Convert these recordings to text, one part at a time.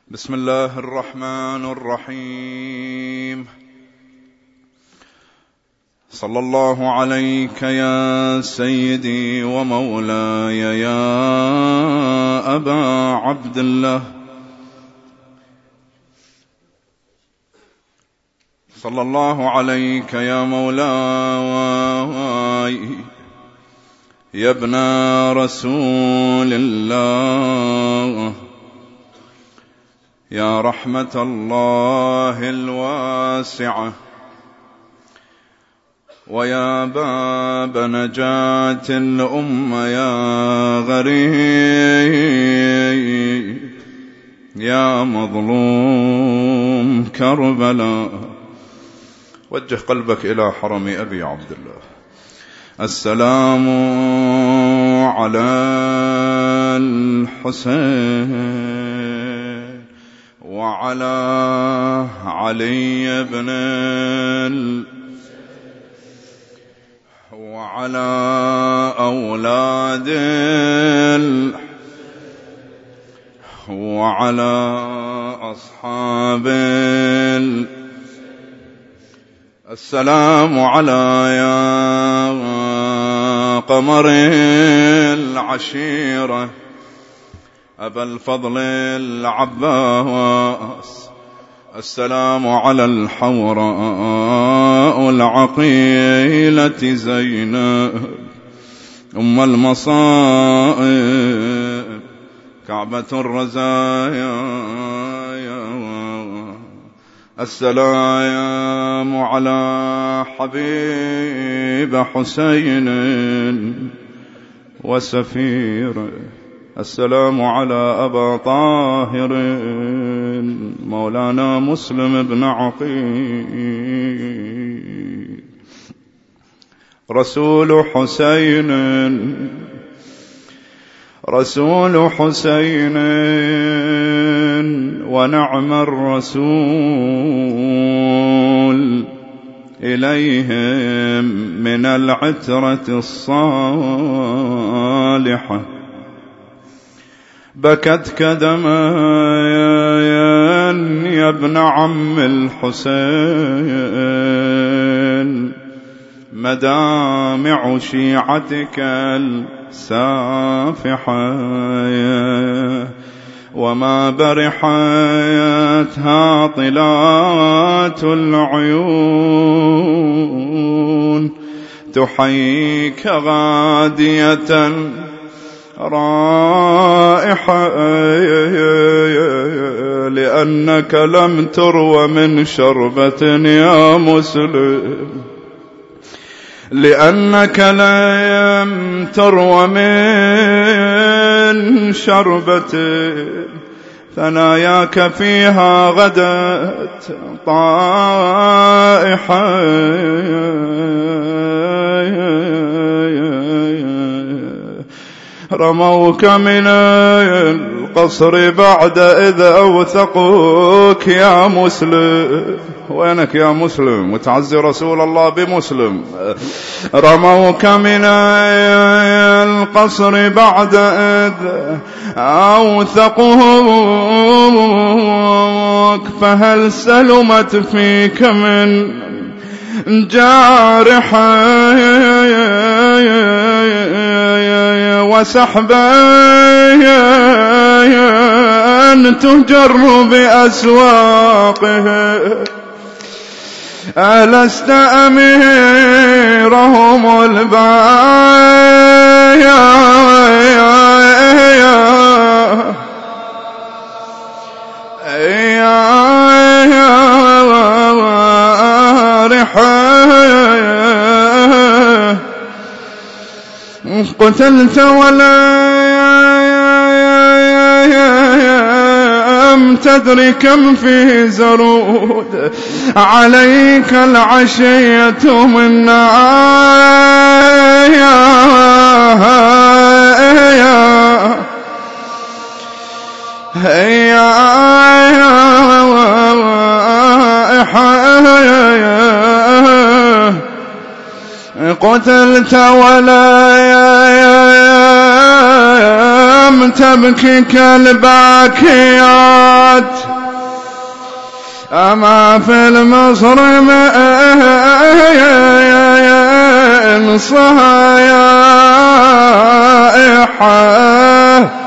بسم الله الرحمن الرحيم. صلى الله عليك يا سيدي ومولاي يا أبا عبد الله، صلى الله عليك يا مولاي يا ابن رسول الله، يا رحمة الله الواسعة، ويا باب نجاة الأمة، يا غريب يا مظلوم كربلاء. وجه قلبك إلى حرم أبي عبد الله. السلام على الحسين وعلى علي بن وعلى أولاد وعلى أصحاب السلام على يا قمر العشيرة أبا الفضل العباس. السلام على الحوراء العقيلة زينب أم المصائب كعبة الرزايا. السلام على حبيب حسين وسفير. السلام على أبا طاهر مولانا مسلم بن عقيل رسول حسين ونعم الرسول إليهم من العترة الصالحة. بكتك دمايا يا ابن عم الحسين، مدامع شيعتك السافحة، وما برحت هاطلات العيون تحييك غادية رائحة، لأنك لم تروى من شربة يا مسلم، لأنك لم تروى من شربة ثناياك فيها غدت طائحة. رموك من القصر بعد إذ أوثقوك يا مسلم. وينك يا مسلم وتعزي رسول الله بمسلم؟ رموك من القصر بعد إذ أوثقوك، فهل سلمت فيك من جارحة وسحبا تجر بأسواقه؟ ألست أميرهم البايا قتلت ولم تدر كم في زرود عليك العشية من قتلت ولا لم تبكك الباكيات أما في المصر صياحة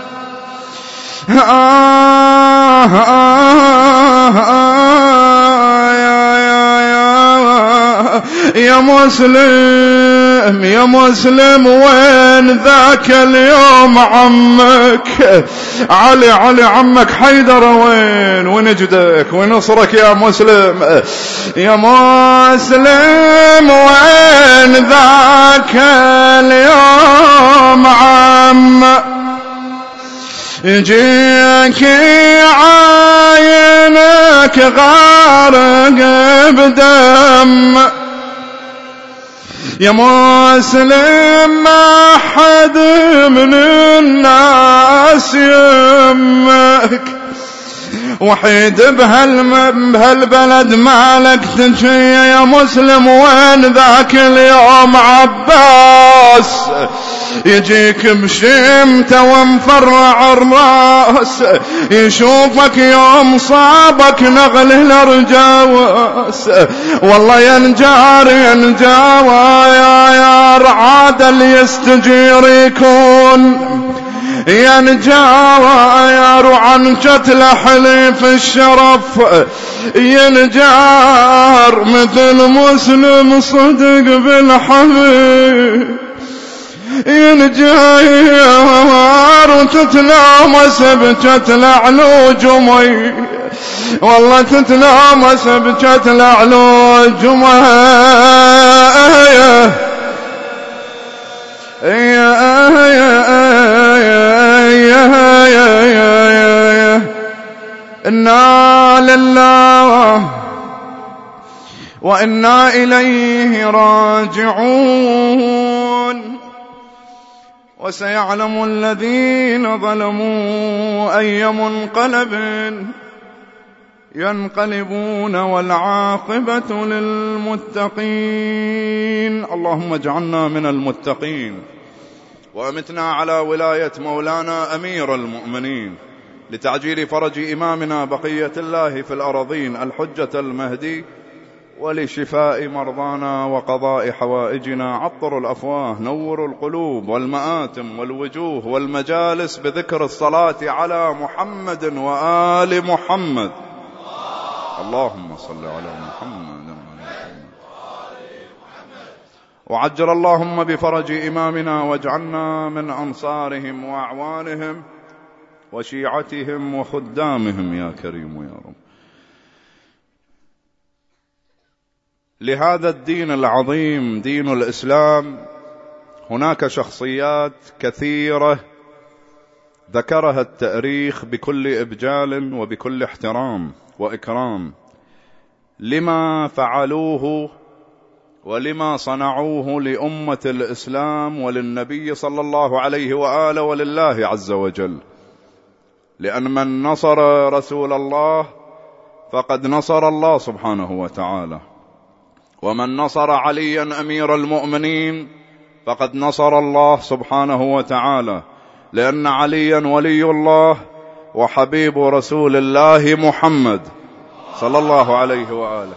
يا مسلم يا مسلم وين ذاك اليوم عمك علي عمك حيدر وين ونجدك ونصرك يا مسلم يا مسلم وين ذاك اليوم عمك يجيك عاينك غارق بدم يا مسلم ما حد من الناس يمك وحيد بهالبلد مالك تجي يا مسلم وين ذاك اليوم عباس يجيك بشمته ومفرع الراس يشوفك يوم صابك نغل الارجاوس والله ينجار يا رعاد اللي يستجير يكون ينجار عن قتل حليف الشرف ينجار مثل مسلم صدق بالحبيب ينجار وتتلامس بقتل علوج مي والله تتلامس بقتل علوج إنا لله وإنا إليه راجعون وسيعلم الذين ظلموا أي منقلب ينقلبون والعاقبة للمتقين. اللهم اجعلنا من المتقين وأمتنا على ولاية مولانا أمير المؤمنين لتعجيل فرج إمامنا بقية الله في الأراضين الحجة المهدي ولشفاء مرضانا وقضاء حوائجنا. عطر الأفواه نور القلوب والمآتم والوجوه والمجالس بذكر الصلاة على محمد وآل محمد. اللهم صل على محمد وعجل اللهم بفرج إمامنا واجعلنا من أنصارهم وأعوانهم وشيعتهم وخدامهم يا كريم يا رب. لهذا الدين العظيم دين الإسلام هناك شخصيات كثيرة ذكرها التاريخ بكل إبجال وبكل احترام وإكرام لما فعلوه ولما صنعوه لأمة الإسلام وللنبي صلى الله عليه وآله ولله عز وجل. لأن من نصر رسول الله فقد نصر الله سبحانه وتعالى، ومن نصر عليا أمير المؤمنين فقد نصر الله سبحانه وتعالى، لأن عليا ولي الله وحبيب رسول الله محمد صلى الله عليه وآله.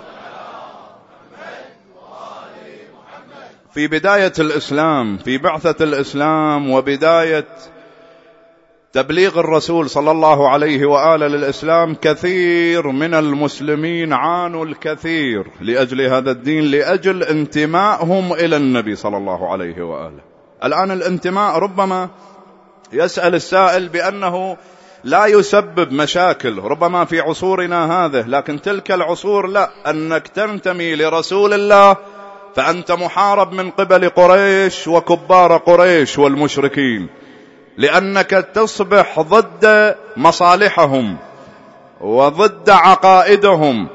في بداية الإسلام، في بعثة الإسلام وبداية تبليغ الرسول صلى الله عليه وآله للإسلام، كثير من المسلمين عانوا الكثير لأجل هذا الدين، لأجل انتمائهم إلى النبي صلى الله عليه وآله. الآن الانتماء ربما يسأل السائل بأنه لا يسبب مشاكل ربما في عصورنا هذه، لكن تلك العصور لا، أنك تنتمي لرسول الله فأنت محارب من قبل قريش وكبار قريش والمشركين، لأنك تصبح ضد مصالحهم وضد عقائدهم،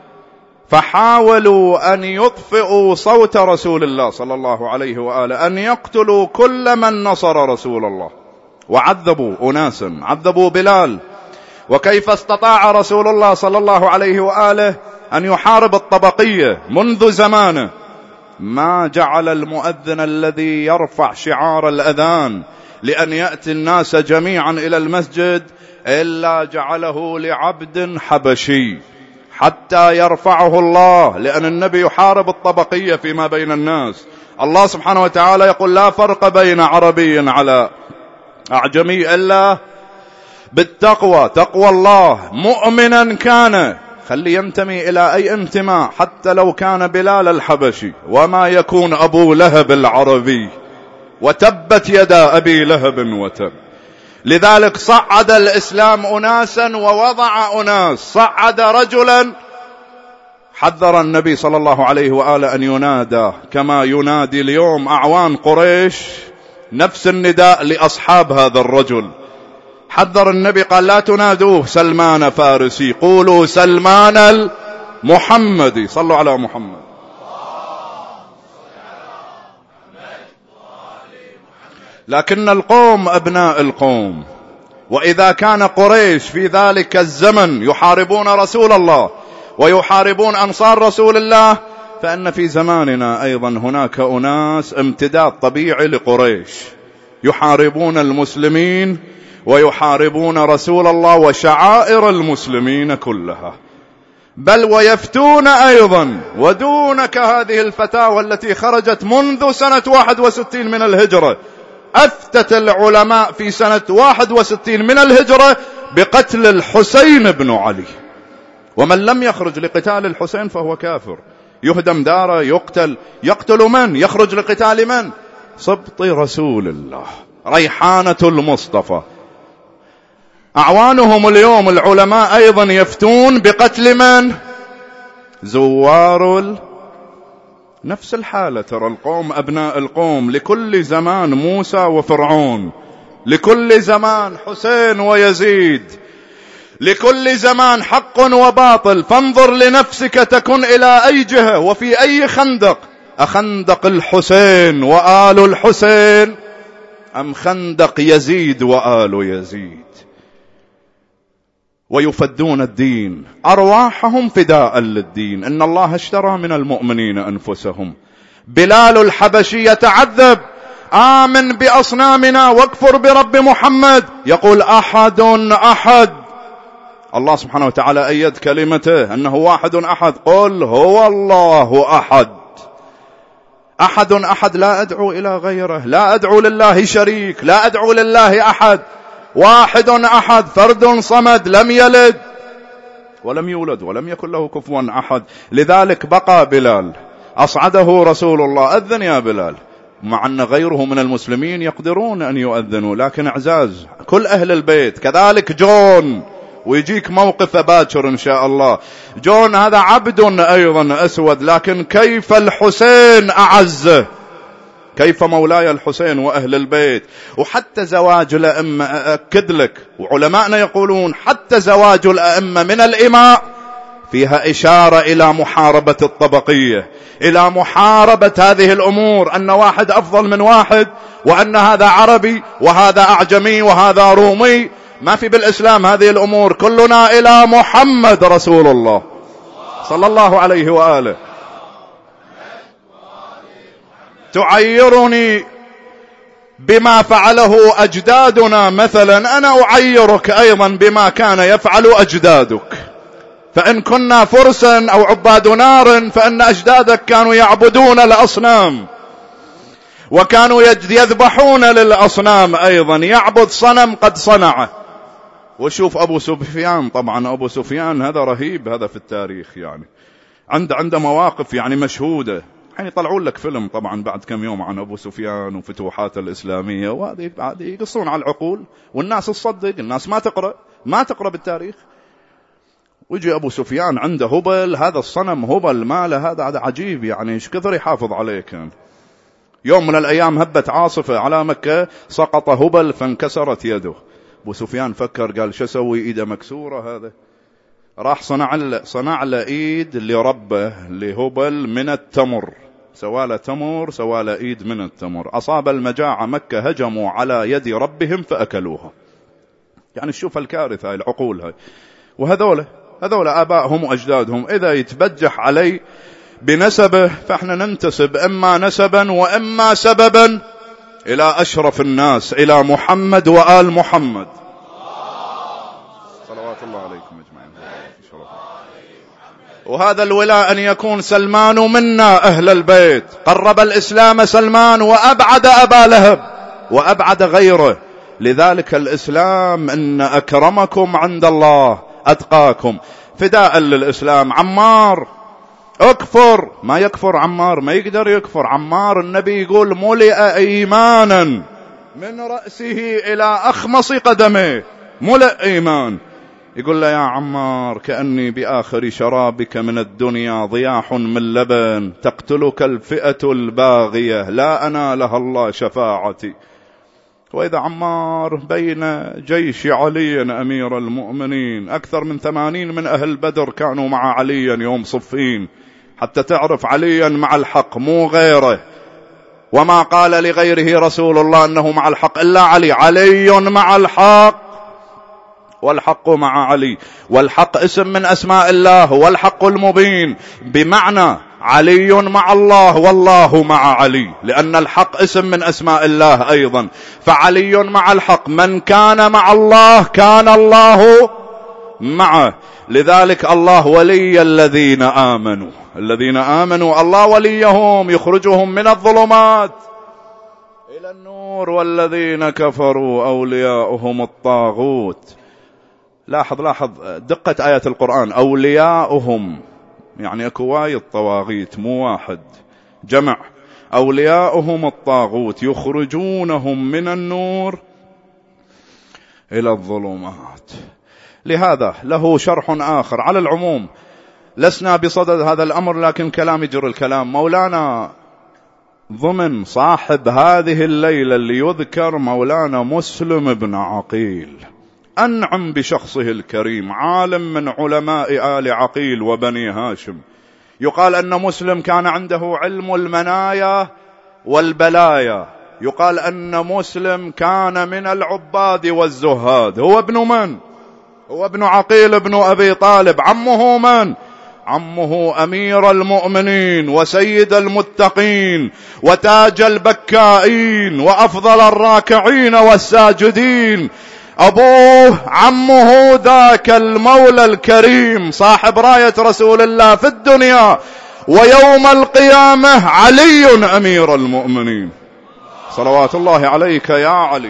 فحاولوا أن يطفئوا صوت رسول الله صلى الله عليه وآله، أن يقتلوا كل من نصر رسول الله، وعذبوا أناسا، عذبوا بلال. وكيف استطاع رسول الله صلى الله عليه وآله أن يحارب الطبقية منذ زمانه؟ ما جعل المؤذن الذي يرفع شعار الأذان لأن يأتي الناس جميعا إلى المسجد إلا جعله لعبد حبشي حتى يرفعه الله، لأن النبي يحارب الطبقية فيما بين الناس. الله سبحانه وتعالى يقول لا فرق بين عربي على أعجمي إلا بالتقوى، تقوى الله. مؤمنا كان، خلي ينتمي إلى أي انتماء، حتى لو كان بلال الحبشي، وما يكون أبو لهب العربي، وتبت يدا أبي لهب وتب. لذلك صعد الإسلام أناسا ووضع أناس. صعد رجلا حذر النبي صلى الله عليه وآله أن ينادى كما ينادي اليوم أعوان قريش نفس النداء لأصحاب هذا الرجل. حذر النبي قال لا تنادوه سلمان فارسي، قولوا سلمان المحمدي. صلوا على محمد. لكن القوم أبناء القوم، وإذا كان قريش في ذلك الزمن يحاربون رسول الله ويحاربون أنصار رسول الله، فإن في زماننا أيضا هناك أناس امتداد طبيعي لقريش يحاربون المسلمين ويحاربون رسول الله وشعائر المسلمين كلها، بل ويفتون أيضا. ودونك هذه الفتاوى التي خرجت منذ سنة 61 من الهجرة، أفتت العلماء في سنة 61 من الهجرة بقتل الحسين بن علي، ومن لم يخرج لقتال الحسين فهو كافر، يهدم داره، يقتل من؟ يخرج لقتال من؟ سبط رسول الله، ريحانة المصطفى. أعوانهم اليوم العلماء أيضا يفتون بقتل من؟ زوار نفس الحالة. ترى القوم أبناء القوم، لكل زمان موسى وفرعون، لكل زمان حسين ويزيد، لكل زمان حق وباطل. فانظر لنفسك تكن إلى أي جهة وفي أي خندق، أخندق الحسين وآل الحسين أم خندق يزيد وآل يزيد؟ ويفدون الدين، أرواحهم فداء للدين. إن الله اشترى من المؤمنين أنفسهم. بلال الحبشي يتعذب، آمن بأصنامنا واكفر برب محمد، يقول أحد أحد. الله سبحانه وتعالى أيد كلمته أنه واحد أحد، قل هو الله أحد. أحد أحد، لا أدعو إلى غيره، لا أدعو لله شريك، لا أدعو لله أحد. واحد أحد، فرد صمد، لم يلد ولم يولد ولم يكن له كفوا أحد. لذلك بقى بلال، أصعده رسول الله، أذن يا بلال، مع أن غيره من المسلمين يقدرون أن يؤذنوا، لكن إعزاز كل أهل البيت. كذلك جون، ويجيك موقف باكر إن شاء الله. جون هذا عبد أيضا أسود، لكن كيف الحسين أعزه، كيف مولاي الحسين وأهل البيت. وحتى زواج الأئمة أأكد لك، وعلماءنا يقولون حتى زواج الأئمة من الإماء فيها إشارة إلى محاربة الطبقية، إلى محاربة هذه الأمور، أن واحد أفضل من واحد، وأن هذا عربي وهذا أعجمي وهذا رومي. ما في بالإسلام هذه الأمور، كلنا إلى محمد رسول الله صلى الله عليه وآله. تعيرني بما فعله أجدادنا مثلا، أنا أعيرك أيضا بما كان يفعل أجدادك. فإن كنا فرسا أو عباد نار، فإن أجدادك كانوا يعبدون الأصنام، وكانوا يذبحون للأصنام أيضا، يعبد صنم قد صنعه. وشوف أبو سفيان، طبعا أبو سفيان هذا رهيب، هذا في التاريخ يعني عنده مواقف يعني مشهودة. يعني يطلعون لك فيلم طبعا بعد كم يوم عن أبو سفيان وفتوحاته الإسلامية، وهذه يقصون على العقول، والناس تصدق، الناس ما تقرأ بالتاريخ. ويجي أبو سفيان عنده هبل، هذا الصنم هبل ماله، هذا عجيب يعني، ايش كثر يحافظ عليه. كان يوم من الأيام هبت عاصفة على مكة، سقط هبل فانكسرت يده. أبو سفيان فكر، قال شو سوي، إيده مكسورة هذا. راح صنع له إيد لربه لهبل من التمر، سواله تمر، سواله إيد من التمر. أصاب المجاعة مكة، هجموا على يد ربهم فأكلوها. يعني شوف الكارثة، هاي العقول هاي. وهذول آبائهم وأجدادهم، إذا يتبجح علي بنسبه فإحنا ننتسب إما نسبا وإما سببا إلى أشرف الناس، إلى محمد وآل محمد صلوات الله عليكم أجمعين. وهذا الولاء أن يكون سلمان منا أهل البيت، قرب الإسلام سلمان وأبعد أبا لهب وأبعد غيره. لذلك الإسلام إن أكرمكم عند الله أتقاكم. فداء للإسلام. عمار اكفر، ما يكفر عمار، ما يقدر يكفر عمار. النبي يقول ملئ إيمانا من رأسه إلى أخمص قدمه، ملئ إيمان. يقول له يا عمار كأني بآخر شرابك من الدنيا ضياح من لبن، تقتلك الفئة الباغية لا أنالها الله شفاعتي. وإذا عمار بين جيش علي أمير المؤمنين، أكثر من 80 من أهل بدر كانوا مع علي يوم صفين، حتى تعرف عليا مع الحق مو غيره، وما قال لغيره رسول الله أنه مع الحق إلا علي. علي مع الحق والحق مع علي، والحق اسم من أسماء الله، والحق المبين، بمعنى علي مع الله والله مع علي، لأن الحق اسم من أسماء الله أيضا. فعلي مع الحق، من كان مع الله كان الله معه. لذلك الله ولي الذين آمنوا، الذين آمنوا الله وليهم يخرجهم من الظلمات إلى النور، والذين كفروا أولياؤهم الطاغوت. لاحظ دقة آية القرآن، أولياؤهم يعني أكو وايد طواغيت مو واحد، جمع. أولياؤهم الطاغوت يخرجونهم من النور إلى الظلمات. لهذا له شرح آخر. على العموم لسنا بصدد هذا الأمر، لكن كلام يجر الكلام. مولانا ضمن صاحب هذه الليلة اللي يذكر مولانا مسلم بن عقيل، أنعم بشخصه الكريم، عالم من علماء آل عقيل وبني هاشم. يقال أن مسلم كان عنده علم المنايا والبلايا. يقال أن مسلم كان من العباد والزهاد. هو ابن من؟ هو ابن عقيل ابن أبي طالب. عمه من؟ عمه أمير المؤمنين وسيد المتقين وتاج البكائين وأفضل الراكعين والساجدين. أبوه عمه ذاك المولى الكريم صاحب راية رسول الله في الدنيا ويوم القيامة، علي أمير المؤمنين صلوات الله عليك يا علي.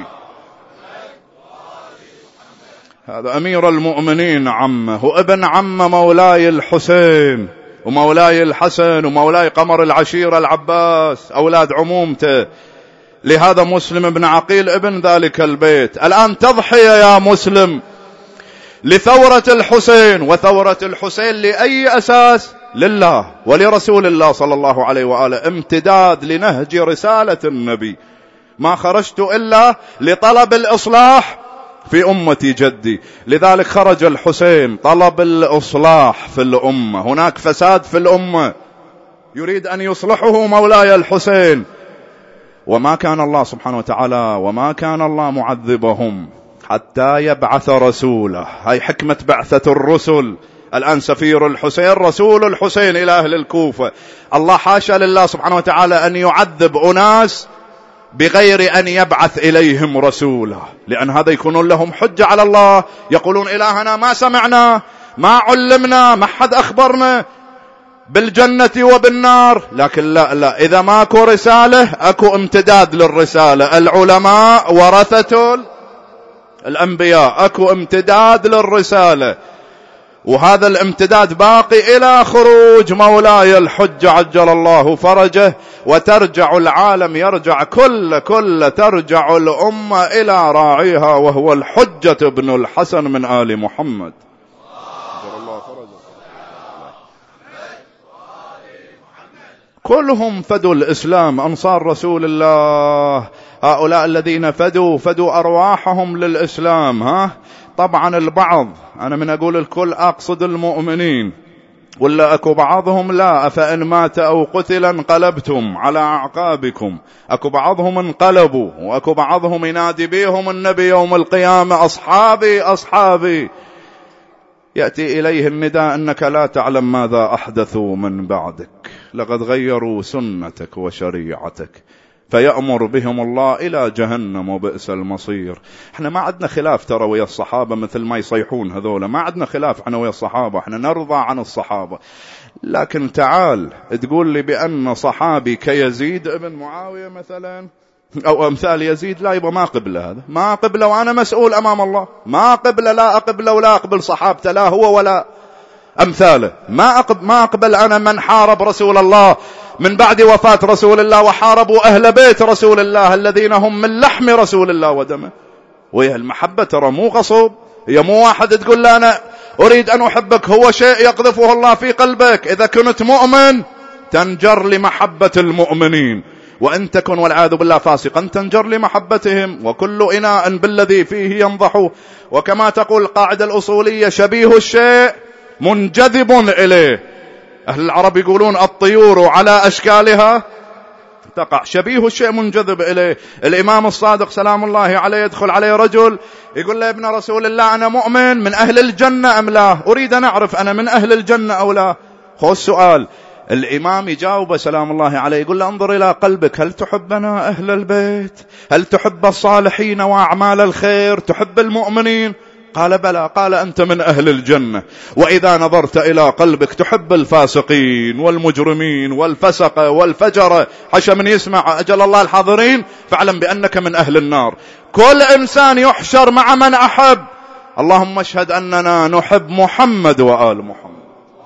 هذا أمير المؤمنين عمه، وابن عم مولاي الحسين ومولاي الحسن ومولاي قمر العشيرة العباس، أولاد عمومته. لهذا مسلم بن عقيل ابن ذلك البيت. الآن تضحية يا مسلم لثورة الحسين، وثورة الحسين لأي أساس؟ لله ولرسول الله صلى الله عليه وآله، امتداد لنهج رسالة النبي. ما خرجت إلا لطلب الإصلاح في أمة جدي. لذلك خرج الحسين طلب الإصلاح في الأمة، هناك فساد في الأمة يريد أن يصلحه مولاي الحسين. وما كان الله سبحانه وتعالى وما كان الله معذبهم حتى يبعث رسوله. هاي حكمة بعثة الرسل. الآن سفير الحسين رسول الحسين إلى أهل الكوفة. الله حاشا لله سبحانه وتعالى أن يعذب أناس بغير أن يبعث إليهم رسوله، لأن هذا يكونون لهم حجة على الله. يقولون إلهنا ما سمعنا، ما علمنا، ما حد أخبرنا بالجنة وبالنار. لكن لا، إذا ماكو رسالة أكو امتداد للرسالة. العلماء ورثة الأنبياء، أكو امتداد للرسالة، وهذا الامتداد باقي إلى خروج مولاي الحج عجل الله فرجه، وترجع العالم، يرجع كل ترجع الأمة إلى راعيها وهو الحجة ابن الحسن من آل محمد. كلهم فدوا الإسلام، أنصار رسول الله. هؤلاء الذين فدوا أرواحهم للإسلام. طبعا البعض، أنا من أقول الكل أقصد المؤمنين، ولا أكو بعضهم لا، أفإن مات أو قتل انقلبتم على أعقابكم. أكو بعضهم انقلبوا، وأكو بعضهم ينادي بهم النبي يوم القيامة أصحابي أصحابي. يأتي إليه النداء أنك لا تعلم ماذا أحدثوا من بعدك، لقد غيروا سنتك وشريعتك. فيأمر بهم الله إلى جهنم وبئس المصير. احنا ما عندنا خلاف ترى ويا الصحابة مثل ما يصيحون هذولا، ما عندنا خلاف احنا ويا الصحابة، احنا نرضى عن الصحابة. لكن تعال تقول لي بأن صحابي كيزيد ابن معاوية مثلا أو أمثال يزيد، لا يبقى ما قبل هذا، ما قبل، وأنا مسؤول أمام الله، ما قبل، لا أقبل ولا أقبل صحابته، لا هو ولا أمثاله، ما أقبل أنا من حارب رسول الله من بعد وفاة رسول الله وحاربوا أهل بيت رسول الله الذين هم من لحم رسول الله ودمه. وهي المحبة ترى مو غصب، هي مو واحد تقول له أنا أريد أن أحبك، هو شيء يقذفه الله في قلبك. إذا كنت مؤمن تنجر لمحبة المؤمنين، وإن تكن والعياذ بالله فاسقا تنجر لمحبتهم، وكل إناء بالذي فيه ينضح. وكما تقول القاعدة الأصولية شبيه الشيء منجذب إليه. أهل العرب يقولون الطيور على أشكالها تقع، شبيه الشيء منجذب إليه. الإمام الصادق سلام الله عليه يدخل عليه رجل يقول له ابن رسول الله أنا مؤمن من أهل الجنة أم لا؟ أريد أن أعرف أنا من أهل الجنة أو لا. خذ السؤال. الإمام يجاوب سلام الله عليه يقول له انظر إلى قلبك، هل تحبنا أهل البيت؟ هل تحب الصالحين وأعمال الخير؟ تحب المؤمنين؟ قال بلى. قال أنت من أهل الجنة. وإذا نظرت إلى قلبك تحب الفاسقين والمجرمين والفسقة والفجرة، حشا من يسمع أجل الله الحاضرين، فاعلم بأنك من أهل النار. كل إنسان يحشر مع من أحب. اللهم اشهد أننا نحب محمد وآل محمد.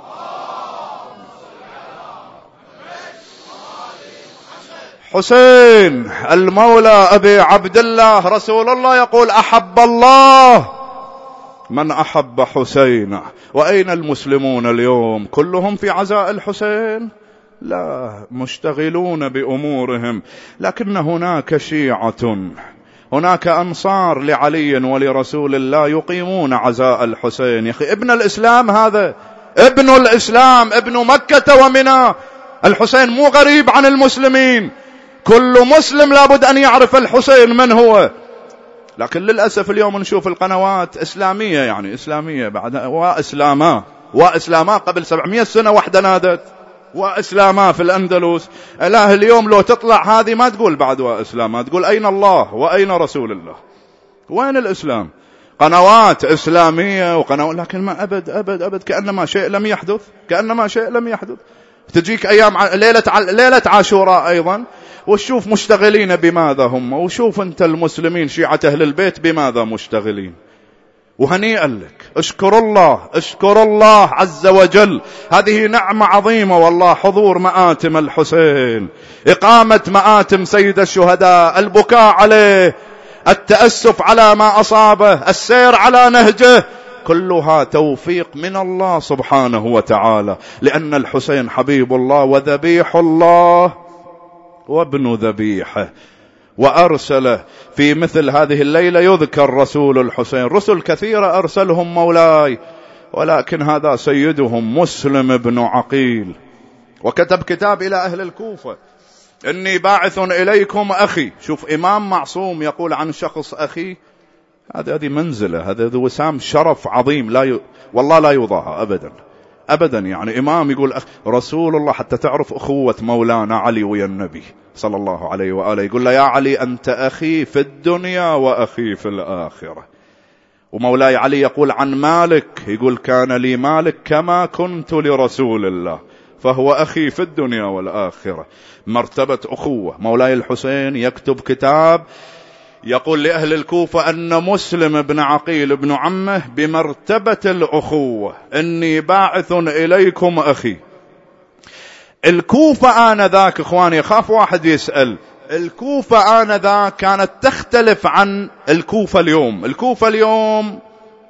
حسين المولى أبي عبد الله رسول الله يقول أحب الله من أحب حسين. وأين المسلمون اليوم؟ كلهم في عزاء الحسين؟ لا، مشتغلون بأمورهم. لكن هناك شيعة، هناك أنصار لعلي ولرسول الله يقيمون عزاء الحسين. يا أخي ابن الإسلام هذا، ابن الإسلام، ابن مكة ومنى. الحسين مو غريب عن المسلمين، كل مسلم لابد أن يعرف الحسين من هو. لكن للأسف اليوم نشوف القنوات إسلامية، يعني إسلامية بعد وإسلاما قبل 700 سنة واحدة نادت وإسلاما في الأندلس. إله اليوم لو تطلع هذه ما تقول بعد وإسلاما، تقول أين الله وأين رسول الله، وين الإسلام؟ قنوات إسلامية لكن ما أبد كأنما شيء لم يحدث، كأنما شيء لم يحدث. تجيك أيام ليلة عاشوراء أيضا وشوف مشتغلين بماذا هم، وشوف أنت المسلمين شيعة أهل البيت بماذا مشتغلين. وهنيئا لك، اشكر الله عز وجل. هذه نعمة عظيمة والله، حضور مآتم الحسين، إقامة مآتم سيد الشهداء، البكاء عليه، التأسف على ما أصابه، السير على نهجه، كلها توفيق من الله سبحانه وتعالى. لأن الحسين حبيب الله وذبيح الله وابن ذبيحه. وأرسله في مثل هذه الليلة يذكر رسول الحسين. رسل كثيرة أرسلهم مولاي، ولكن هذا سيدهم مسلم بن عقيل، وكتب كتاب إلى أهل الكوفة إني باعث إليكم أخي. شوف إمام معصوم يقول عن شخص أخي، هذه منزلة، هذا وسام شرف عظيم والله لا يضاهى أبدا. يعني إمام يقول رسول الله، حتى تعرف أخوة مولانا علي ويا النبي صلى الله عليه وآله. يقول له يا علي أنت أخي في الدنيا وأخي في الآخرة. ومولاي علي يقول عن مالك، يقول كان لي مالك كما كنت لرسول الله، فهو أخي في الدنيا والآخرة. مرتبة أخوة. مولاي الحسين يكتب كتاب يقول لأهل الكوفة أن مسلم بن عقيل بن عمه بمرتبة الأخوة، إني باعث إليكم أخي. الكوفة آنذاك إخواني، خاف واحد يسأل، الكوفة آنذاك كانت تختلف عن الكوفة اليوم. الكوفة اليوم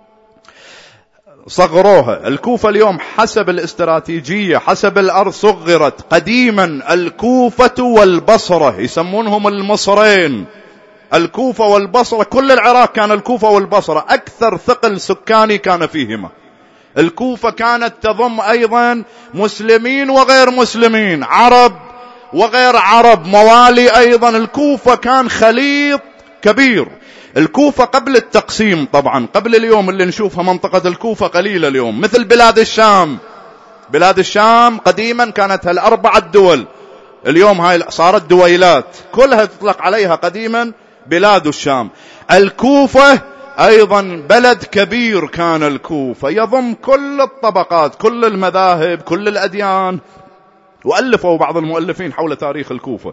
صغروها، الكوفة اليوم حسب الاستراتيجية حسب الأرض صغرت. قديما الكوفة والبصرة يسمونهم المصرين، الكوفة والبصرة، كل العراق كان الكوفة والبصرة، أكثر ثقل سكاني كان فيهما. الكوفة كانت تضم أيضا مسلمين وغير مسلمين، عرب وغير عرب، موالي أيضا. الكوفة كان خليط كبير. الكوفة قبل التقسيم طبعا، قبل اليوم اللي نشوفها منطقة الكوفة قليلة اليوم، مثل بلاد الشام. بلاد الشام قديما كانت هالأربعة الدول، اليوم هاي صارت دويلات كلها تطلق عليها قديما بلاد الشام. الكوفة أيضا بلد كبير، كان الكوفة يضم كل الطبقات، كل المذاهب، كل الأديان، وألفوا بعض المؤلفين حول تاريخ الكوفة.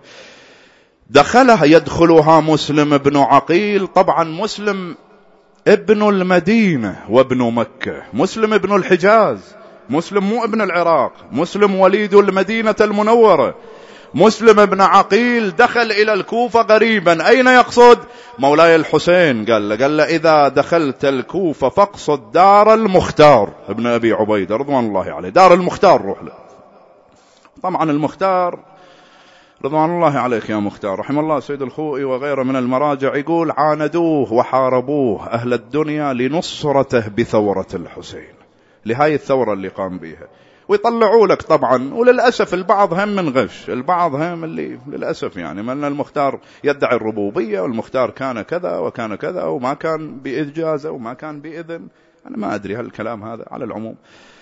يدخلها مسلم بن عقيل. طبعا مسلم ابن المدينة وابن مكة، مسلم ابن الحجاز، مسلم مو ابن العراق، مسلم وليد المدينة المنورة. مسلم بن عقيل دخل إلى الكوفة غريبا. أين يقصد؟ مولاي الحسين. قال له إذا دخلت الكوفة فاقصد دار المختار ابن أبي عبيدة رضوان الله عليه، دار المختار روح له. طبعا المختار رضوان الله عليك يا مختار، رحم الله سيد الخوئي وغيره من المراجع، يقول عاندوه وحاربوه أهل الدنيا لنصرته بثورة الحسين، لهاي الثورة اللي قام بيها. ويطلعوا لك طبعا، وللأسف البعض هم من غش، البعض هم اللي للأسف يعني من المختار يدعي الربوبية، والمختار كان كذا وكان كذا وما كان بإجازة وما كان بإذن. أنا ما أدري هالكلام هذا. على العموم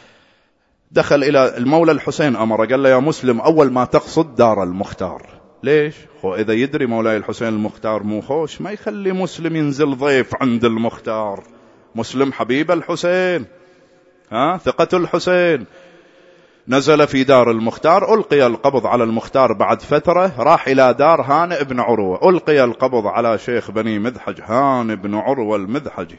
دخل إلى المولى الحسين، أمر قال له يا مسلم أول ما تقصد دار المختار. ليش؟ إذا يدري مولاي الحسين المختار مو خوش ما يخلي مسلم ينزل ضيف عند المختار. مسلم حبيب الحسين، ثقة الحسين. نزل في دار المختار، ألقي القبض على المختار. بعد فترة راح إلى دار هانئ بن عروة، ألقي القبض على شيخ بني مذحج هانئ بن عروة المذحجي.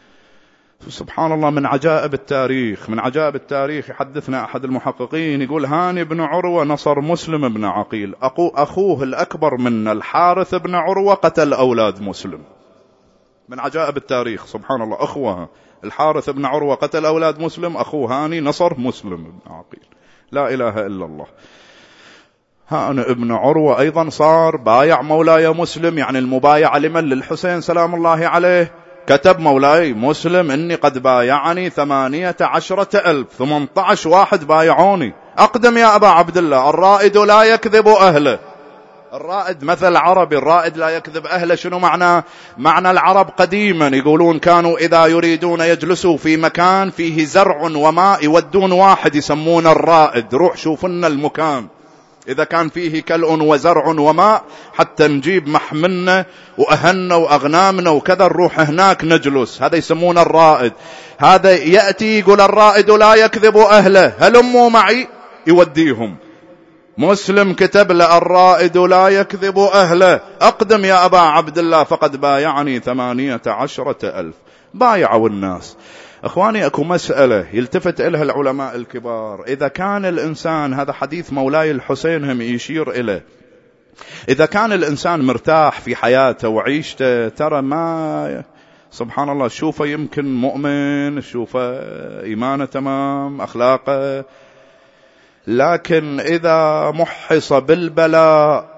سبحان الله، من عجائب التاريخ، من عجائب التاريخ. يحدثنا أحد المحققين يقول هانئ بن عروة نصر مسلم بن عقيل، أخوه الأكبر من الحارث بن عروة قتل أولاد مسلم. من عجائب التاريخ سبحان الله. أخوها الحارث بن عروة قتل أولاد مسلم، أخوه هاني نصر مسلم بن عقيل. لا إله إلا الله. هانئ بن عروة أيضا صار بايع مولاي مسلم، يعني المبايع لمن؟ للحسين سلام الله عليه. كتب مولاي مسلم إني قد بايعني 18,000، 18 واحد بايعوني. أقدم يا أبا عبد الله، الرائد لا يكذب أهله. الرائد مثل عربي، الرائد لا يكذب أهله. شنو معنى العرب قديما يقولون كانوا إذا يريدون يجلسوا في مكان فيه زرع وماء يودون واحد يسمون الرائد، روح شوفنا المكان إذا كان فيه كلء وزرع وماء حتى نجيب محملنا وأهلنا وأغنامنا وكذا نروح هناك نجلس، هذا يسمون الرائد. هذا يأتي يقول الرائد لا يكذب أهله، هلموا معي يوديهم. مسلم كتب له الرائد لا يكذب أهله، أقدم يا أبا عبد الله فقد بايعني 18,000. بايعوا الناس. أخواني أكو مسألة يلتفت إليها العلماء الكبار. إذا كان الإنسان، هذا حديث مولاي الحسين هم يشير إليه، إذا كان الإنسان مرتاح في حياته وعيشته، ترى ما سبحان الله شوفه يمكن مؤمن، شوفه إيمانه تمام، أخلاقه. لكن إذا محص بالبلاء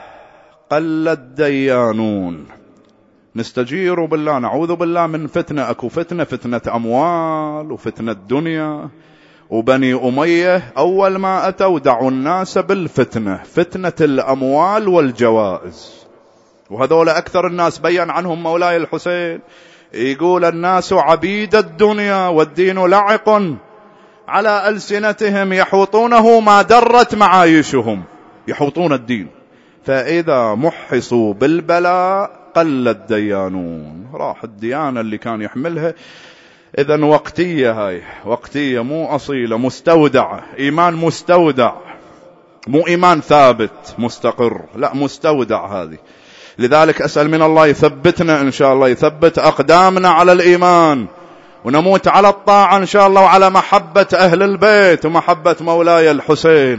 قل الديانون. نستجير بالله، نعوذ بالله من فتنة. أكو فتنة أموال وفتنة دنيا. وبني أمية أول ما أتوا دعوا الناس بالفتنة، فتنة الأموال والجوائز، وهذول أكثر الناس بيّن عنهم مولاي الحسين. يقول الناس عبيد الدنيا والدين لعق على ألسنتهم يحوطونه ما درت معايشهم، يحوطون الدين. فإذا محصوا بالبلاء قل الديانون، راح الديانة اللي كان يحملها. إذن وقتية، هاي وقتية مو أصيلة، مستودعة، إيمان مستودع، مو إيمان ثابت مستقر، لا مستودع هذه. لذلك أسأل من الله يثبتنا إن شاء الله، يثبت أقدامنا على الإيمان، ونموت على الطاعة إن شاء الله، وعلى محبة أهل البيت ومحبة مولاي الحسين.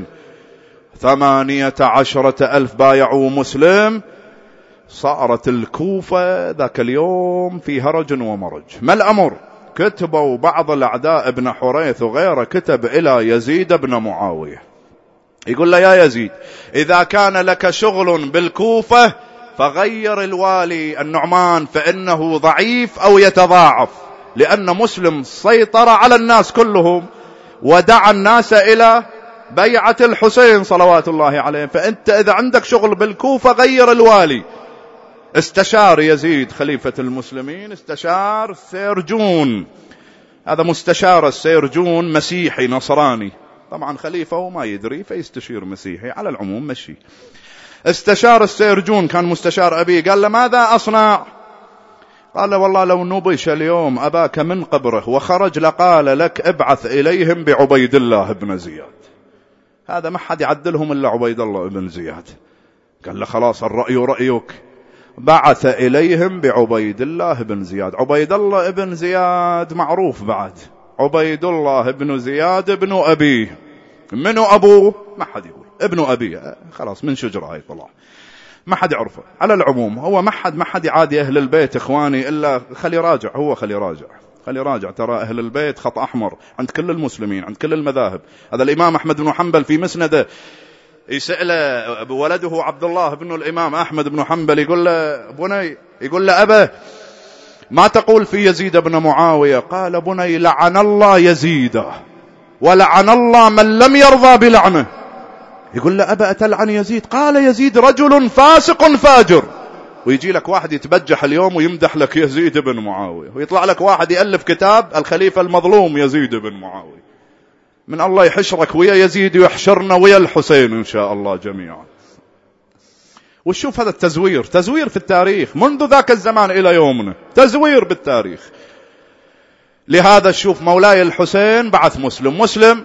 18,000 بايعوا مسلم. صارت الكوفة ذاك اليوم في هرج ومرج. ما الأمر؟ كتبوا بعض الأعداء ابن حريث وغيره، كتب إلى يزيد بن معاوية يقول له يا يزيد إذا كان لك شغل بالكوفة فغير الوالي النعمان فإنه ضعيف أو يتضاعف، لأن مسلم سيطر على الناس كلهم ودعا الناس إلى بيعة الحسين صلوات الله عليه، فأنت إذا عندك شغل بالكوفة غير الوالي. استشار يزيد خليفة المسلمين، استشار سيرجون، هذا مستشار السيرجون مسيحي نصراني، طبعا خليفة وما يدري فيستشير مسيحي. على العموم مشي. استشار السيرجون، كان مستشار أبي، قال له ماذا أصنع؟ قال له والله لو نبش اليوم أباك من قبره وخرج لقال لك ابعث إليهم بعبيد الله بن زياد. هذا ما حد يعدلهم إلا عبيد الله بن زياد. قال له خلاص الرأي رأيك. بعث إليهم بعبيد الله بن زياد. عبيد الله بن زياد معروف بعد، عبيد الله بن زياد ابن أبيه. منو أبوه؟ ما حد يقول، ابن أبيه، خلاص من شجرة هاي طلع، ما حد يعرفه. على العموم هو ما حد يعادي أهل البيت إخواني إلا خلي راجع، ترى أهل البيت خط أحمر عند كل المسلمين، عند كل المذاهب. هذا الإمام أحمد بن حنبل في مسنده يسأل ولده عبد الله بن الإمام أحمد بن حنبل، يقول له بني، يقول له أبا ما تقول في يزيد بن معاوية؟ قال بني لعن الله يزيد ولعن الله من لم يرضى بلعنه. يقول له أبا أتلعن يزيد؟ قال يزيد رجل فاسق فاجر. ويجي لك واحد يتبجح اليوم ويمدح لك يزيد بن معاوية، ويطلع لك واحد يألف كتاب الخليفة المظلوم يزيد بن معاوية. من الله يحشرك ويا يزيد ويحشرنا ويا الحسين إن شاء الله جميعا. وشوف هذا التزوير، تزوير في التاريخ منذ ذاك الزمان إلى يومنا، تزوير بالتاريخ. لهذا شوف مولاي الحسين بعث مسلم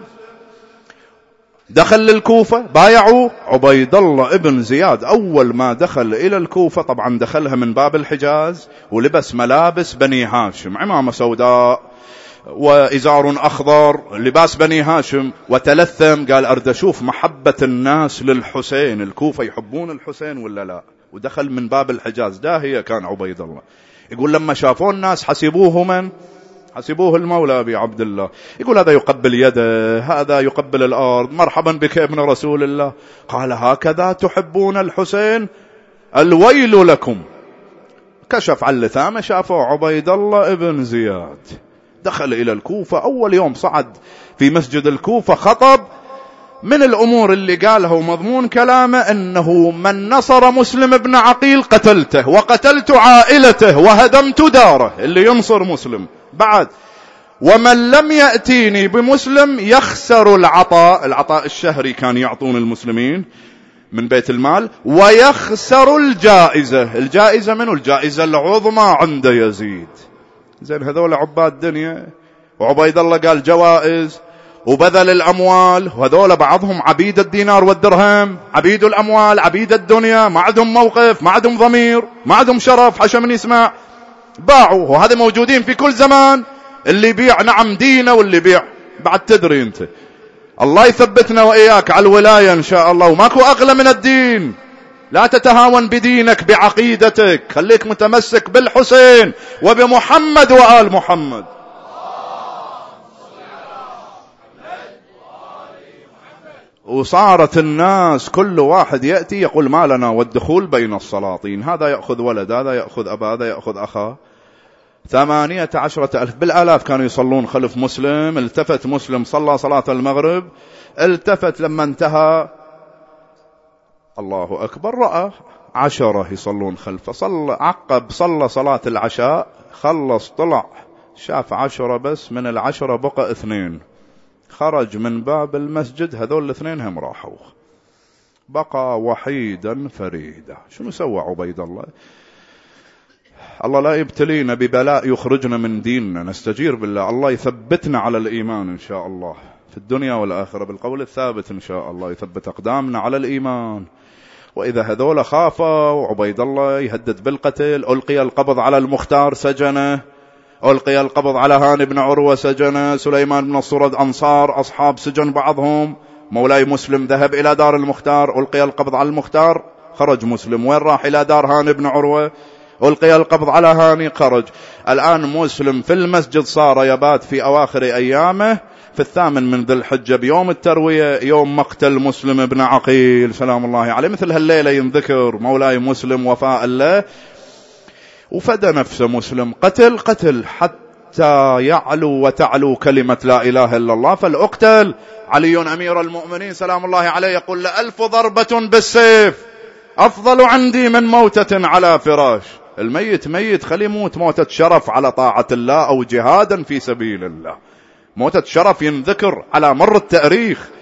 دخل للكوفة، بايعوا عبيد الله ابن زياد. أول ما دخل إلى الكوفة طبعا دخلها من باب الحجاز، ولبس ملابس بني هاشم، عمامة سوداء وإزار أخضر، لباس بني هاشم، وتلثم. قال أرد أشوف محبة الناس للحسين، الكوفة يحبون الحسين ولا لا؟ ودخل من باب الحجاز. داهية كان عبيد الله. يقول لما شافوا الناس حسبوه من؟ حسبوه المولى أبي عبد الله. يقول هذا يقبل يده، هذا يقبل الأرض، مرحبا بك ابن رسول الله. قال هكذا تحبون الحسين؟ الويل لكم. كشف عن اللثامة، شافوا عبيد الله ابن زياد. دخل إلى الكوفة، أول يوم صعد في مسجد الكوفة خطب. من الأمور اللي قالها ومضمون كلامه أنه من نصر مسلم ابن عقيل قتلته، وقتلت عائلته، وهدمت داره. اللي ينصر مسلم بعد، ومن لم يأتيني بمسلم يخسر العطاء الشهري، كان يعطون المسلمين من بيت المال، ويخسر الجائزة منه؟ الجائزة العظمى عند يزيد. زين هذول عباد دنيا، وعبيد الله قال جوائز وبذل الأموال، وهذول بعضهم عبيد الدينار والدرهم، عبيد الأموال، عبيد الدنيا، ما عندهم موقف، ما عندهم ضمير، ما عندهم شرف، حشا من يسمع، باعوا. وهذا موجودين في كل زمان، اللي يبيع نعم دينه، واللي يبيع بعد. تدري انت الله يثبتنا وإياك على الولاية إن شاء الله، وماكو أغلى من الدين. لا تتهاون بدينك بعقيدتك، خليك متمسك بالحسين وبمحمد وآل محمد. وصارت الناس كل واحد يأتي يقول ما لنا والدخول بين السلاطين، هذا يأخذ ولد، هذا يأخذ أبا، هذا يأخذ أخا. 18,000 بالآلاف كانوا يصلون خلف مسلم. التفت مسلم صلى صلاة المغرب، التفت لما انتهى الله أكبر، رأى 10 يصلون خلفه. صلى صلاة العشاء، خلص طلع شاف 10 بس، من 10 بقى 2. خرج من باب المسجد، هذول 2 هم راحوا، بقى وحيدا فريدا. شنو سوى عبيد الله؟ الله لا يبتلينا ببلاء يخرجنا من ديننا، نستجير بالله، الله يثبتنا على الإيمان إن شاء الله في الدنيا والآخرة بالقول الثابت إن شاء الله، يثبت أقدامنا على الإيمان. وإذا هذول خافوا وعبيد الله يهدد بالقتل، ألقي القبض على المختار سجنه، ألقي القبض على هاني بن عروة سجنه، سليمان بن الصرد أنصار أصحاب سجن بعضهم. مولاي مسلم ذهب إلى دار المختار، ألقي القبض على المختار، خرج مسلم. وين راح؟ إلى دار هاني بن عروة، ألقي القبض على هاني، خرج. الآن مسلم في المسجد، صار يبات في أواخر أيامه في 8 من ذي الحجة بيوم التروية، يوم مقتل مسلم بن عقيل سلام الله عليه. مثل هالليلة ينذكر مولاي مسلم وفاء الله، وفدى نفسه مسلم، قتل حتى يعلو وتعلو كلمة لا إله إلا الله. فالأقتل علي أمير المؤمنين سلام الله عليه يقول: 1000 ضربة بالسيف أفضل عندي من موتة على فراش. الميت ميت، خلي يموت موتة شرف على طاعة الله أو جهادا في سبيل الله، موتة شرف ينذكر على مر التاريخ.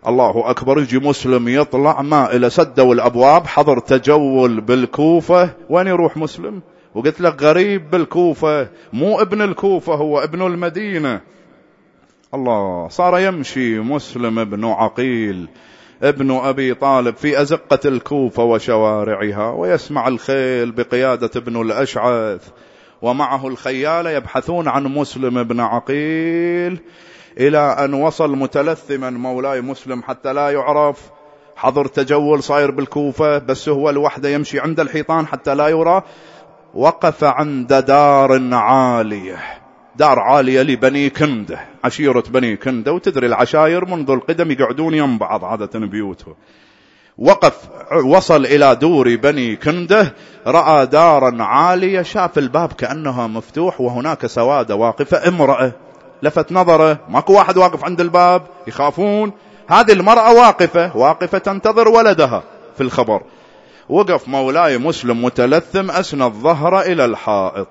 الله أكبر، يجي مسلم يطلع ما إلى سدوا الأبواب، حضر تجول بالكوفة. وين يروح مسلم؟ وقلت لك غريب بالكوفة، مو ابن الكوفة، هو ابن المدينة. الله، صار يمشي مسلم ابن عقيل ابن أبي طالب في أزقة الكوفة وشوارعها، ويسمع الخيل بقيادة ابن الأشعث ومعه الخيالة يبحثون عن مسلم ابن عقيل، إلى أن وصل متلثما مولاي مسلم حتى لا يعرف. حضر تجول صاير بالكوفة، بس هو لوحده يمشي عند الحيطان حتى لا يرى. وقف عند دار عالية، دار عالية لبني كندة، عشيرة بني كندة، وتدري العشائر منذ القدم يقعدون يم بعض عادة بيوتهم. وصل إلى دور بني كندة، رأى دارا عالية، شاف الباب كأنها مفتوح وهناك سوادة واقفة، امرأة. لفت نظره، ماكو واحد واقف عند الباب، يخافون. هذه المرأة واقفة تنتظر ولدها في الخبر. وقف مولاي مسلم متلثم، أسند الظهر إلى الحائط.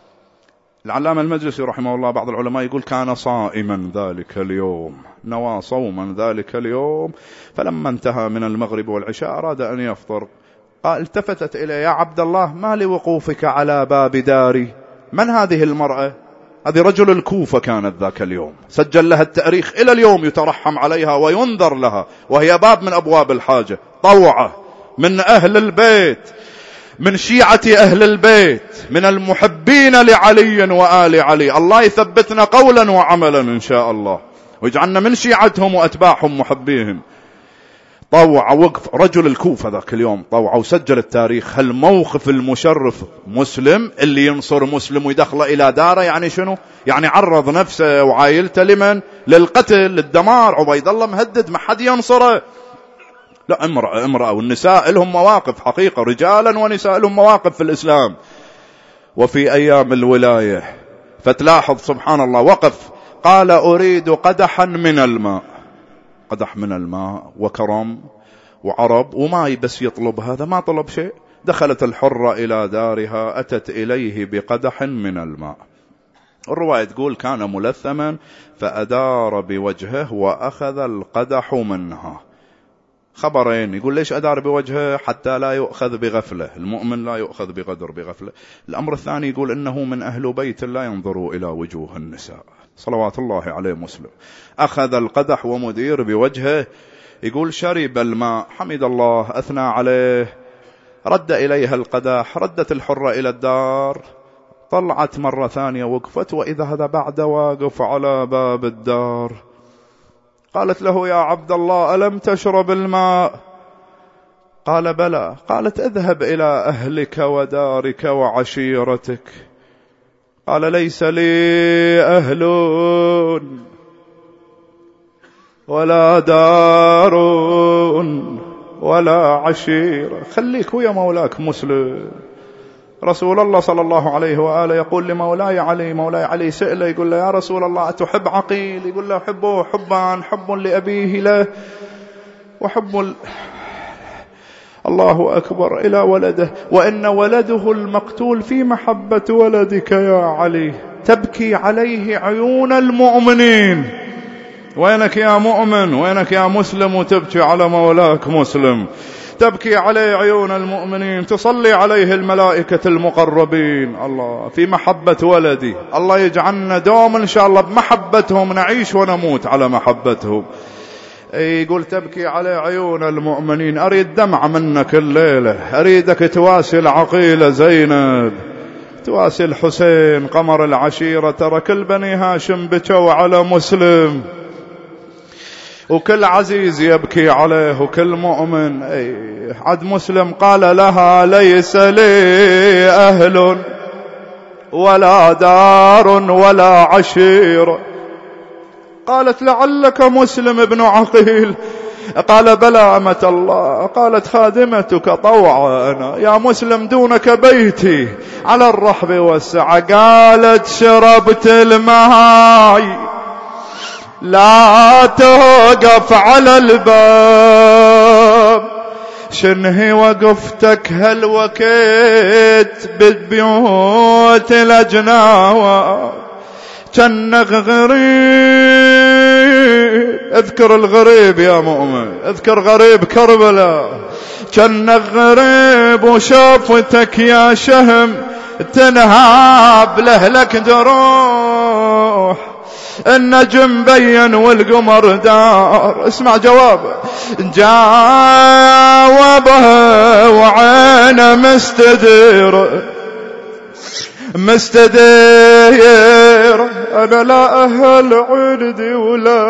العلامة المجلسي رحمه الله بعض العلماء يقول كان صائما ذلك اليوم، نوى صوما ذلك اليوم، فلما انتهى من المغرب والعشاء أراد أن يفطر. التفتت إليه: يا عبد الله، ما لوقوفك على باب داري؟ من هذه المرأة؟ هذه رجل الكوفة كانت ذاك اليوم، سجل لها التاريخ، إلى اليوم يترحم عليها وينذر لها، وهي باب من أبواب الحاجة، طوعة من أهل البيت، من شيعة أهل البيت، من المحبين لعلي وآل علي. الله يثبتنا قولا وعملا إن شاء الله، ويجعلنا من شيعتهم وأتباعهم محبيهم. طوع، وقف رجل الكوفة ذاك اليوم، طوع وسجل التاريخ. هالموقف المشرف، مسلم اللي ينصر مسلم ويدخله إلى داره، يعني شنو؟ يعني عرض نفسه وعائلته لمن؟ للقتل، للدمار. عبيد الله مهدد، ما حد ينصره. لا، امرأة، والنساء لهم مواقف حقيقة، رجالا ونساء لهم مواقف في الإسلام. وفي أيام الولاية فتلاحظ سبحان الله، وقف قال: أريد قدحا من الماء. قدح من الماء وكرم وعرب، وما بس يطلب هذا، ما طلب شيء. دخلت الحرة إلى دارها، أتت إليه بقدح من الماء. الرواية تقول كان ملثما، فأدار بوجهه وأخذ القدح منها. خبرين، يقول ليش أدار بوجهه؟ حتى لا يؤخذ بغفلة، المؤمن لا يؤخذ بغفلة. الأمر الثاني يقول إنه من أهل بيت لا ينظروا إلى وجوه النساء، صلوات الله عليه مسلم. أخذ القدح ومدير بوجهه، يقول شرب الماء، حمد الله، أثنى عليه، رد إليها القدح. ردت الحرة إلى الدار، طلعت مرة ثانية، وقفت، وإذا هذا بعد واقف على باب الدار. قالت له: يا عبد الله، ألم تشرب الماء؟ قال: بلى. قالت: اذهب إلى أهلك ودارك وعشيرتك. قال: ليس لي أهل ولا دار ولا عشيرة. خليك ويا مولاك مسلم. رسول الله صلى الله عليه وآله يقول لمولاي علي، مولاي علي سئله، يقول له: يا رسول الله، أتحب عقيل؟ يقول له: أحبه حبان، حب لأبيه له، وحب الله أكبر إلى ولده، وإن ولده المقتول في محبة ولدك يا علي، تبكي عليه عيون المؤمنين. وينك يا مؤمن، وينك يا مسلم، وتبكي على مولاك مسلم، تبكي عليه عيون المؤمنين، تصلي عليه الملائكة المقربين. الله، في محبة ولدي، الله يجعلنا دوم إن شاء الله بمحبتهم، نعيش ونموت على محبتهم. يقول تبكي عليه عيون المؤمنين. أريد دمع منك الليلة، أريدك تواسي العقيلة زينب، تواسي الحسين قمر العشيرة. ترى كل بني هاشم بكوا على مسلم، وكل عزيز يبكي عليه، وكل مؤمن. عد مسلم قال لها: ليس لي أهل ولا دار ولا عشيرة. قالت: لعلك مسلم ابن عقيل. قال: بلى أمة الله. قالت: خادمتك طوعا أنا يا مسلم، دونك بيتي على الرحب والسعة. قالت: شربت الماء، لا توقف على الباب، شنهي وقفتك هالوكيت بالبيوت الأجناوى، كنغ غريب اذكر الغريب يا مؤمن، اذكر غريب كربلاء، كأنك غريب وشوفتك يا شهم تنهاب لهلك دروح، النجم بين والقمر دار. اسمع جواب، جاوبه وعينه مستدير، أنا لا أهل عردي ولا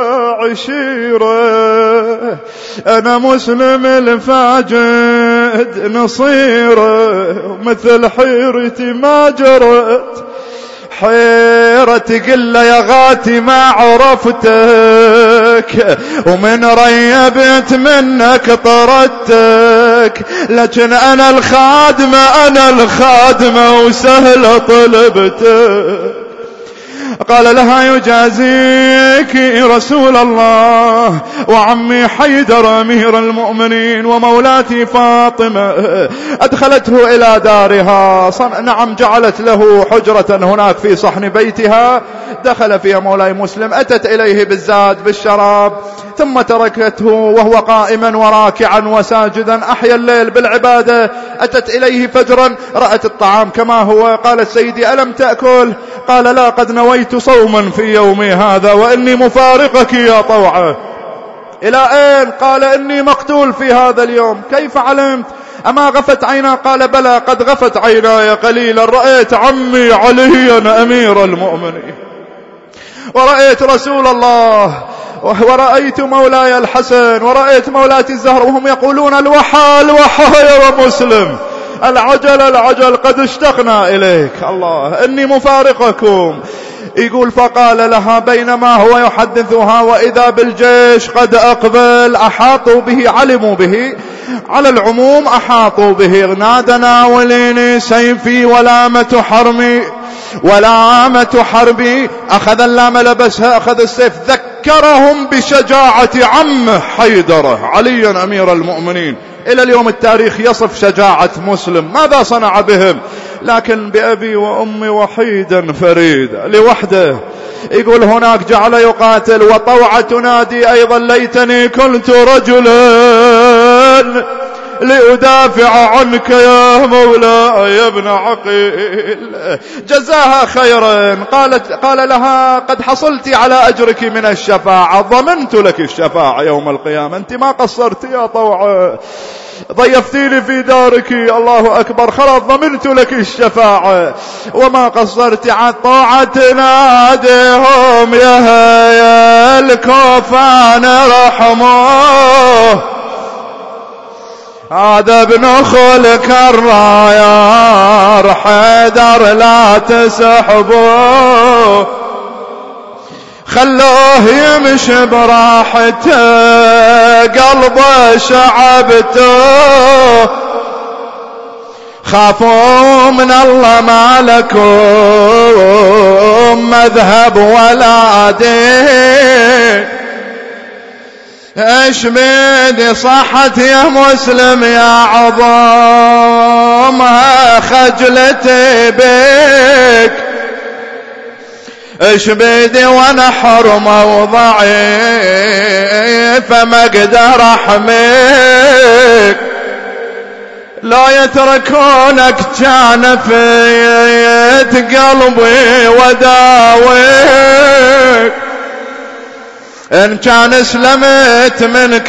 عشيرة، أنا مسلم الفاجد نصيره، مثل حيرتي ما جرت حيرة، قل يا غاتي ما عرفتك، ومن ريبت منك طردتك، لكن أنا الخادمة وسهل طلبتك. قال لها يجازيك رسول الله وعمي حيدر أمير المؤمنين ومولاتي فاطمة. أدخلته إلى دارها، نعم جعلت له حجرة هناك في صحن بيتها، دخل فيها مولاي مسلم، أتت إليه بالزاد بالشراب، ثم تركته وهو قائما وراكعا وساجدا أحيا الليل بالعبادة. أتت إليه فجرا رأت الطعام كما هو، قالت سيدي ألم تأكل؟ قال لا، قد نويت صوما في يومي هذا وإني مفارقك يا طوعة. إلى أين؟ قال إني مقتول في هذا اليوم. كيف علمت؟ أما غفت عينا؟ قال بلى قد غفت عيناي قليلا، رأيت عمي عليا أمير المؤمنين، ورأيت رسول الله، ورأيت مولاي الحسن، ورأيت مولاتي الزهر، وهم يقولون الوحى يا مسلم، العجل قد اشتقنا إليك، الله إني مفارقكم. يقول فقال لها بينما هو يحدثها وإذا بالجيش قد أقبل، أحاطوا به، علموا به، على العموم أحاطوا به. نادى ناوليني سيفي ولامة حربي، أخذ اللام لبسها، أخذ السيف، ذكرهم بشجاعة عمه حيدر عليا أمير المؤمنين. إلى اليوم التاريخ يصف شجاعة مسلم، ماذا صنع بهم؟ لكن بأبي وأمي وحيدا فريدا لوحده. يقول هناك جعل يقاتل، وطوعة تنادي أيضا ليتني كنت رجلا لأدافع عنك يا مولاي يا ابن عقيل. جزاها خيرا، قال لها قد حصلت على أجرك من الشفاعة، ضمنت لك الشفاعة يوم القيامة، أنت ما قصرت يا طوعة، ضيفتيني في دارك، الله أكبر، خلاص ضمنت لك الشفاعة وما قصرت. عن طاعة تناديهم يا الكوفان رحمه، هذا ابن خلك الرايار حيدر لا تسحبوه، خلوه يمشي براحته قلبه شعبته، خافوا من الله ما لكم مذهب ولا دين. ايش بيدي صحت يا مسلم يا عظامها خجلتي بك، ايش بيدي وانا حرمه وضعيف ما اقدر احميك، لا يتركونك جانفيت قلبي وداويك، إن كان اسلمت من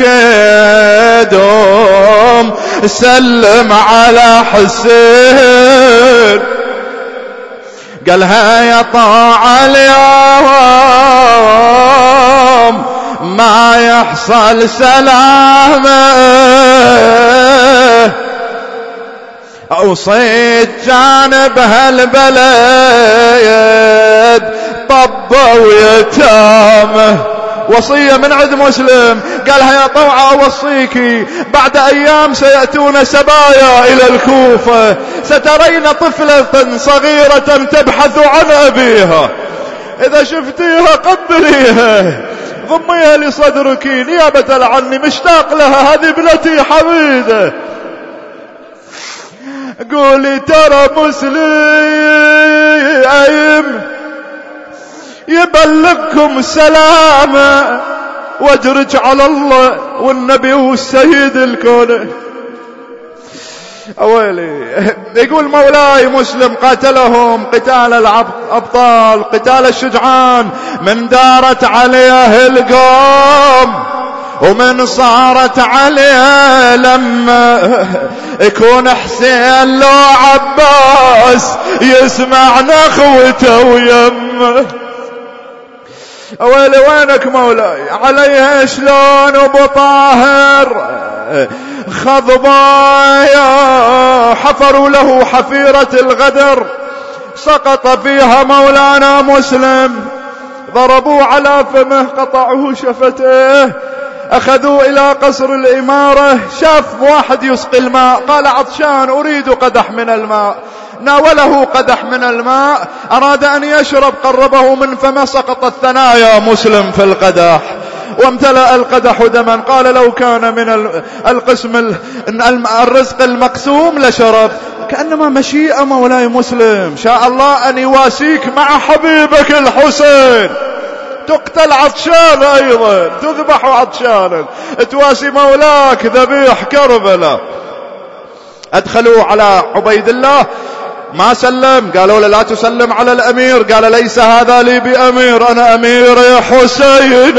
كيدهم سلم على حسين. قالها يا طاعة اليوم ما يحصل سلامه، أوصيت جانب هالبلد طبوا ويتامه، وصية من عند مسلم. قالها يا طوعة أوصيك بعد أيام سيأتون سبايا إلى الكوفة، سترين طفلة صغيرة تبحث عن أبيها، إذا شفتيها قبليها ضميها لصدرك نيابة عني، مشتاق لها، هذه ابنتي حميدة. قولي ترى مسلم يبلغكم سلامة، واجرج على الله والنبي والسيد الكون. أولي يقول مولاي مسلم قاتلهم قتال الأبطال قتال الشجعان، من دارت عليه القوم ومن صارت عليه لما يكون حسين لو عباس يسمع نخوته ويمه. أولي وينك مولاي؟ عليه شلون أبو طاهر خضبايا حفروا له حفيرة الغدر سقط فيها مولانا مسلم، ضربوا على فمه قطعوا شفتيه، أخذوا إلى قصر الإمارة، شاف واحد يسقي الماء قال عطشان أريد قدح من الماء، ناوله قدح من الماء أراد أن يشرب قربه من فمه سقطت ثنايا مسلم في القدح وامتلأ القدح دما. قال لو كان من القسم الرزق المقسوم لشرب. كأنما مشيئة مولاي مسلم، شاء الله أن يواسيك مع حبيبك الحسين، تقتل عطشان أيضا تذبح عطشانا، تواسي مولاك ذبيح كربلاء. أدخلوا على عبيد الله ما سلم، قالوا له لا تسلم على الأمير، قال ليس هذا لي بأمير، أنا أمير حسين،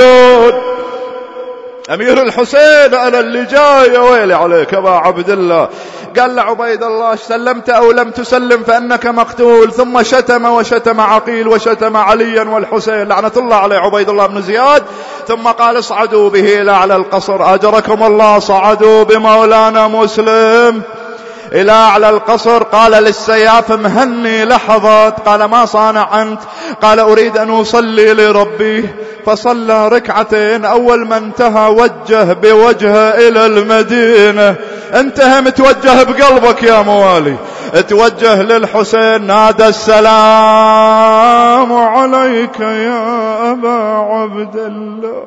أمير الحسين أنا اللي جاي، ويلي عليك أبا عبد الله. قال لعبيد الله سلمت أو لم تسلم فأنك مقتول. ثم شتم وشتم عقيل وشتم عليا والحسين لعنة الله عليه عبيد الله بن زياد. ثم قال اصعدوا به إلى أعلى القصر، أجركم الله. صعدوا بمولانا مسلم إلى أعلى القصر. قال للسياف مهني لحظات، قال ما صانع أنت؟ قال أريد أن أصلي لربي. فصلى ركعتين، أول ما انتهى وجه بوجهه إلى المدينة. انتهى متوجه بقلبك يا موالي، توجه للحسين نادى السلام عليك يا أبا عبد الله،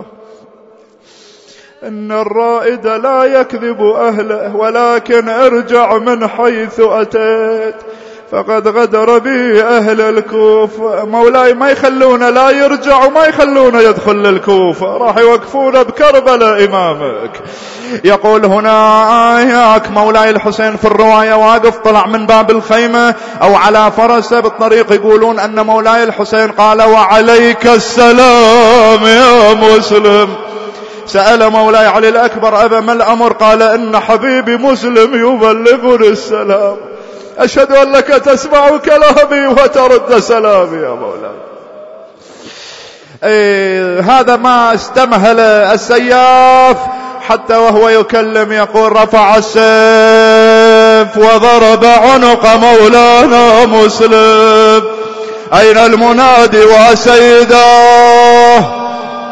إن الرائد لا يكذب أهله، ولكن ارجع من حيث أتيت، فقد غدر بي أهل الكوفة. مولاي ما يخلونا لا يرجع وما يخلونا يدخل للكوفة، راح يوقفون بكربلاء إمامك. يقول هنا آياك مولاي الحسين في الرواية واقف، طلع من باب الخيمة أو على فرسه بالطريق. يقولون أن مولاي الحسين قال وعليك السلام يا مسلم. سأل مولاي علي الأكبر أبا ما الأمر؟ قال إن حبيبي مسلم يبلغني السلام، أشهد أن لك تسمع كلامي وترد سلامي يا مولاي. هذا ما استمهل السياف حتى وهو يكلم يقول رفع السيف وضرب عنق مولانا مسلم. أين المنادي وسيداه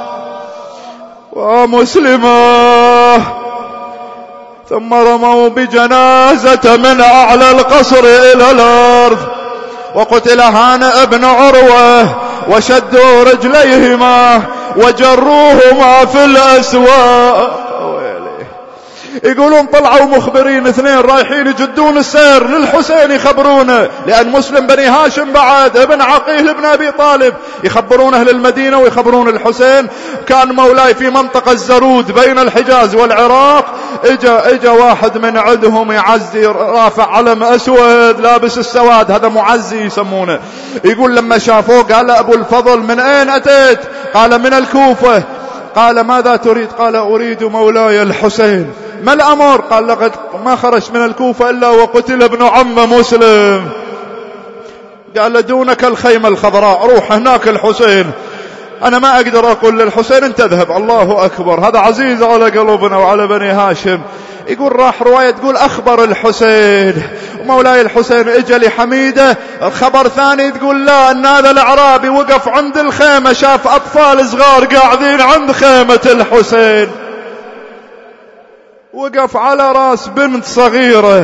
ومسلمة؟ ثم رموا بجنازة من أعلى القصر إلى الأرض، وقتل هانئ بن عروة، وشدوا رجليهما وجروهما في الأسواق. يقولون طلعوا مخبرين اثنين رايحين يجدون السير للحسين يخبرونه، لأن مسلم بني هاشم بعد ابن عقيل بن أبي طالب، يخبرون أهل المدينة ويخبرون الحسين. كان مولاي في منطقة الزرود بين الحجاز والعراق. اجا واحد من عندهم يعزي، رافع علم أسود لابس السواد، هذا معزي يسمونه. يقول لما شافوه قال أبو الفضل من أين أتيت؟ قال من الكوفة. قال ماذا تريد؟ قال أريد مولاي الحسين. ما الأمر؟ قال لقد ما خرج من الكوفة إلا وقتل ابن عم مسلم. قال دونك الخيمة الخضراء، روح هناك الحسين، أنا ما أقدر أقول للحسين أنت اذهب. الله أكبر، هذا عزيز على قلوبنا وعلى بني هاشم. يقول راح رواية تقول أخبر الحسين، ومولاي الحسين إجا لحميدة. الخبر ثاني تقول لا، أن هذا الأعرابي وقف عند الخيمة، شاف أطفال صغار قاعدين عند خيمة الحسين، وقف على رأس بنت صغيرة.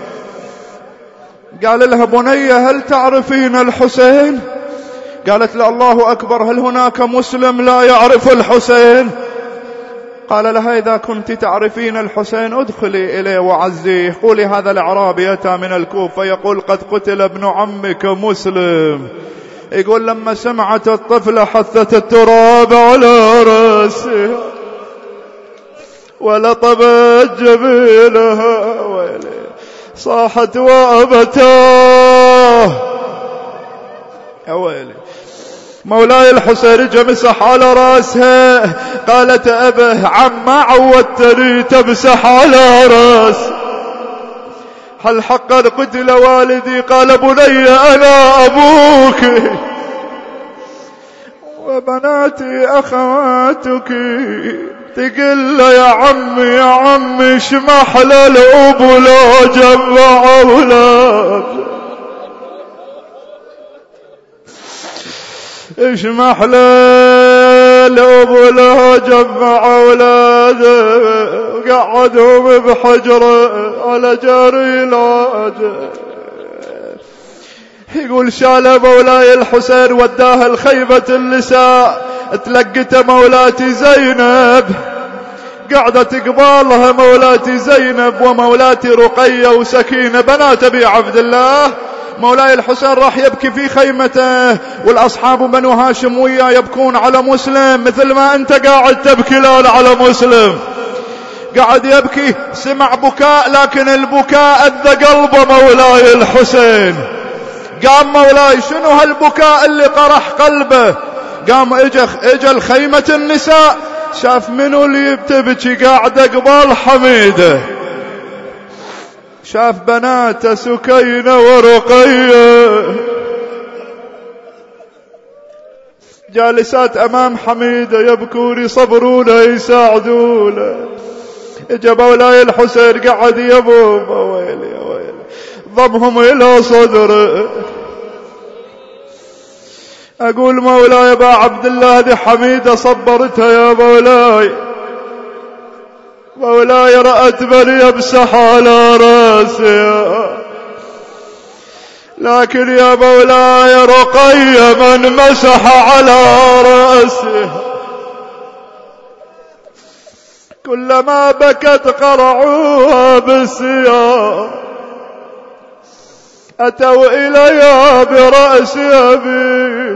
قال لها بنية هل تعرفين الحسين؟ قالت له الله أكبر، هل هناك مسلم لا يعرف الحسين؟ قال لها إذا كنت تعرفين الحسين ادخلي إليه وعزيه، قولي هذا الأعرابي أتى من الكوفة يقول قد قتل ابن عمك مسلم. يقول لما سمعت الطفلة حثت التراب على رأسها ولطمت جبينها ويلي صاحت وأبتاه يا ويلي. مولاي الحسين جمسح على راسها قالت أبه عما عودتني تمسح على راس هل حقا قتل والدي؟ قال بني أنا أبوك وبناتي أخواتك. تقل يا عمي اشمح للأب لو جمع أولاد اشمح للأب لو جمع أولاد وقعدهم بحجره على جاري العاد. يقول شال مولاي الحسين وداه الخيبة النساء تلقت مولاتي زينب قعدت قبالها مولاتي زينب ومولاتي رقية وسكينة بنات أبي عبد الله. مولاي الحسين راح يبكي في خيمته والأصحاب بنو هاشم وياه يبكون على مسلم مثل ما أنت قاعد تبكي الآن على مسلم. قاعد يبكي سمع بكاء لكن البكاء أذى قلبه مولاي الحسين. قام مولاي شنو هالبكاء اللي قرح قلبه؟ قام اجا الخيمة النساء شاف منو اللي بتبكي قاعدة قبال حميدة شاف بنات سكينة ورقية جالسات أمام حميدة يبكون يصبرون يساعدون. اجا مولاي الحسين قعد يبوم ويلي ضمهم إلى صدره. أقول مولاي أبا عبد الله هذه حميدة صبرتها يا مولاي رأت بني يمسح على راسي لكن يا مولاي رقية من مسح على راسي كلما بكت قرعوها بالسياط أتوا إليها برأس أبي.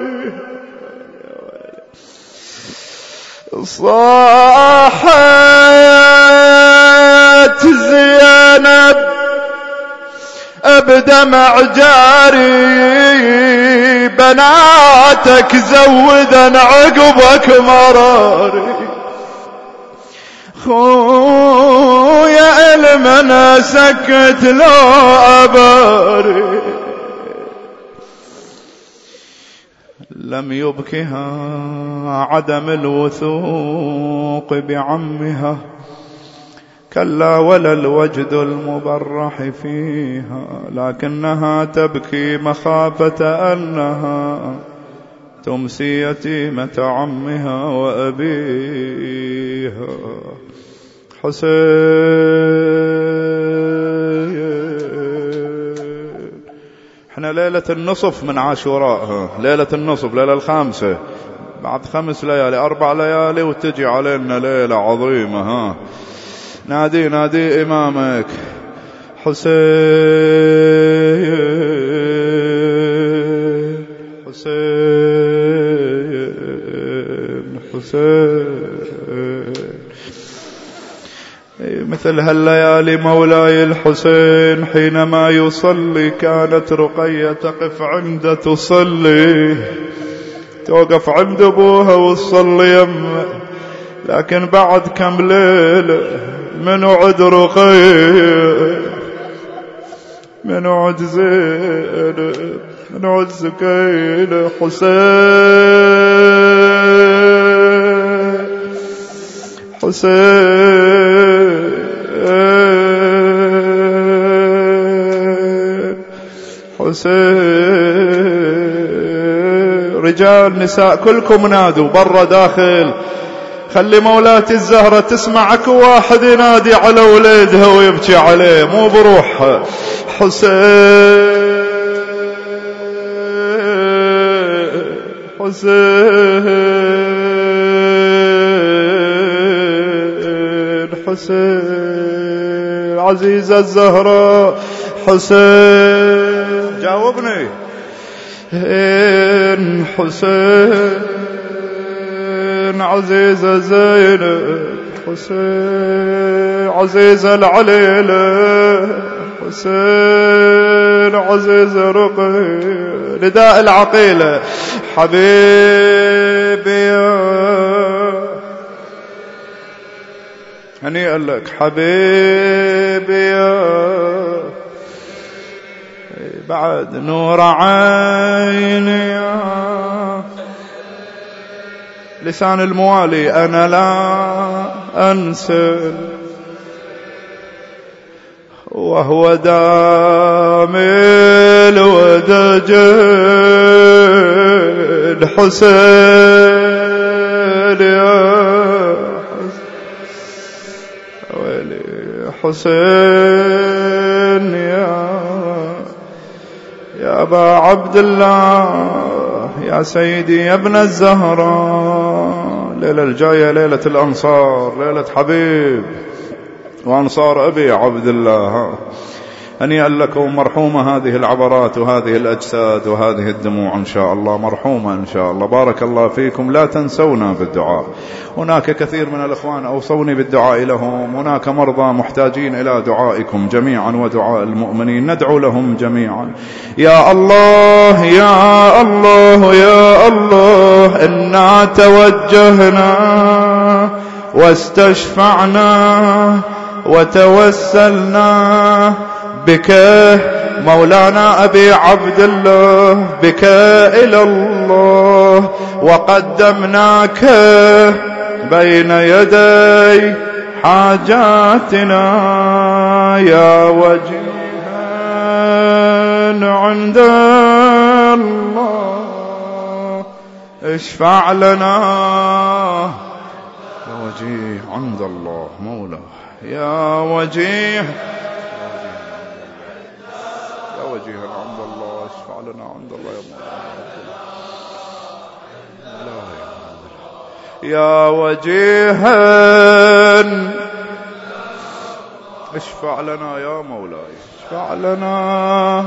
صاحت زينب بدمع جاري بناتك زودن عقبك مراري خويا المنا سكت لو أباري. لم يبكها عدم الوثوق بعمها كلا ولا الوجد المبرح فيها لكنها تبكي مخافة أنها تمسي يتيمة عمها وأبيها. حسين احنا ليلة النصف من عاشوراء ليلة النصف ليلة الخامسة بعد 5 ليالي 4 ليالي وتجي علينا ليلة عظيمة. نادي إمامك حسين مثل هالليالي مولاي الحسين حينما يصلي كانت رقية تقف عنده تصلي توقف عند أبوها وتصلي يمه لكن بعد كم ليلة من عد رقية من عد زينب من عد سكينة حسين رجال نساء كلكم نادوا برا داخل خلي مولاتي الزهرة تسمعك واحد ينادي على وليدها ويبكي عليه مو بروحها. حسين عزيزة الزهرة حسين جاوبني حسين عزيزة زينب حسين عزيز العليلة، حسين عزيز رقي نداء العقيلة. حبيبي هنيئا لك حبيبي بعد نور عيني لسان الموالي أنا لا أنسى وهو دامي الودجين حسين يا ويلي حسين يا أبا عبد الله يا سيدي يا ابن الزهراء. ليلة الجاية ليلة الأنصار، ليلة حبيب وأنصار أبي عبد الله. هنيئا لكم، مرحومة هذه العبرات وهذه الأجساد وهذه الدموع إن شاء الله، مرحومة إن شاء الله. بارك الله فيكم. لا تنسونا بالدعاء. هناك كثير من الإخوان أوصوني بالدعاء لهم، هناك مرضى محتاجين إلى دعائكم جميعا ودعاء المؤمنين، ندعو لهم جميعا. يا الله يا الله يا الله، إنا توجهنا واستشفعنا وتوسلنا بك مولانا أبي عبد الله، بك إلى الله، وقدمناك بين يدي حاجاتنا يا وجيها عند الله، اشفع لنا يا وجيه عند الله مولاه، يا وجيه وجيها عند الله، اشفع لنا عند الله يا وجيها، اشفع لنا يا مولاي، اشفع لنا،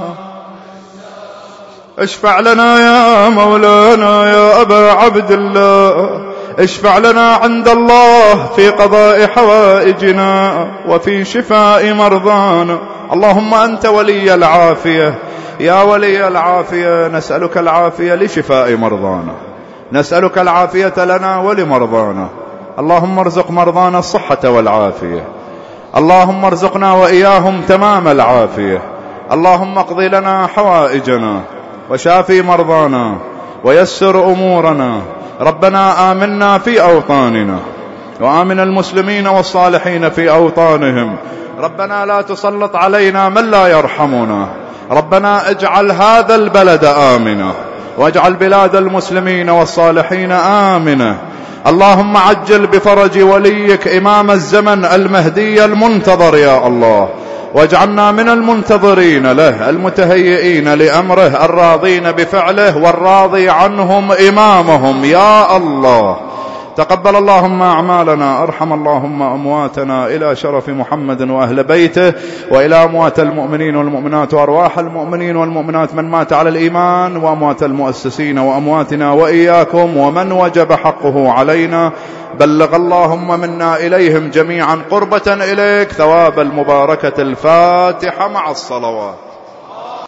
اشفع لنا يا مولانا يا أبا عبد الله، اشفع لنا عند الله في قضاء حوائجنا وفي شفاء مرضانا. اللهم أنت ولي العافية، يا ولي العافية، نسألك العافية لشفاء مرضانا، نسألك العافية لنا ولمرضانا. اللهم ارزق مرضانا الصحة والعافية، اللهم ارزقنا وإياهم تمام العافية. اللهم اقضي لنا حوائجنا وشافي مرضانا ويسر أمورنا. ربنا آمنا في أوطاننا وآمن المسلمين والصالحين في أوطانهم. ربنا لا تسلط علينا من لا يرحمنا. ربنا اجعل هذا البلد آمنا، واجعل بلاد المسلمين والصالحين آمنة. اللهم عجل بفرج وليك إمام الزمن المهدي المنتظر يا الله، واجعلنا من المنتظرين له المتهيئين لأمره الراضين بفعله والراضي عنهم إمامهم يا الله. تقبل اللهم أعمالنا، ارحم اللهم أمواتنا إلى شرف محمد وأهل بيته، وإلى أموات المؤمنين والمؤمنات وأرواح المؤمنين والمؤمنات من مات على الإيمان، وأموات المؤسسين وأمواتنا وإياكم ومن وجب حقه علينا. بلغ اللهم منا إليهم جميعا قربة إليك ثواب المباركة. الفاتحة مع الصلوات.